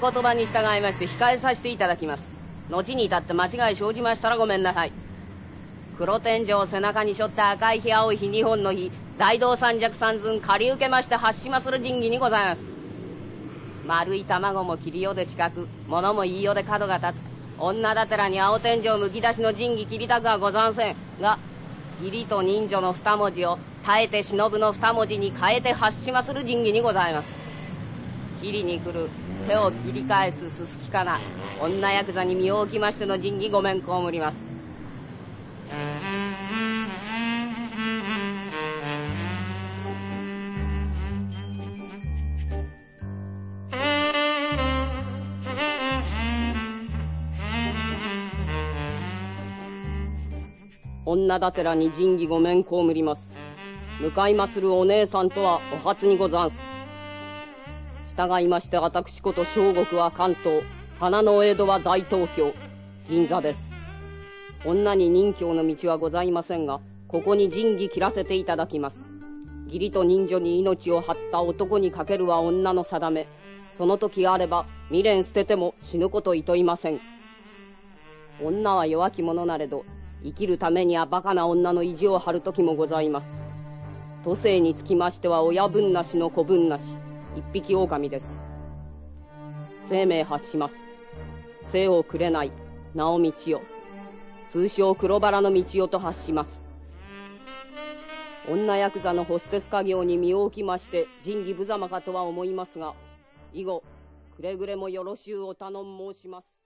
言葉に従いまして控えさせていただきます。後に至って間違い生じましたらごめんなさい。黒天井を背中に背負った赤い日青い日2本の日、大道三尺三寸借り受けまして発しまする神器にございます。丸い卵も切りよで四角、物も言いよで角が立つ。女だてらに青天井むき出しの神器切りたくはござんせんが、義理と人情の二文字を耐えて忍ぶの二文字に変えて発しまする神器にございます。切りに来る手を切り返すすすきかな女ヤクザに身を置きましての神器ごめんこむります。女だてらに神器ごめんこむります。向かいまするお姉さんとはお初にござんす。従いまして私こと小国は関東、花の江戸は大東京、銀座です。女に任侠の道はございませんが、ここに神器切らせていただきます。義理と人情に命を張った男にかけるは女の定め。その時あれば未練捨てても死ぬこといといません。女は弱き者なれど、生きるためにはバカな女の意地を張る時もございます。都政につきましては親分なしの子分なし、一匹狼です。生命発します。生をくれない直道よ、通称黒バラの道よと発します。女ヤクザのホステス家業に身を置きまして仁義無様かとは思いますが、以後くれぐれもよろしゅうお頼ん申します。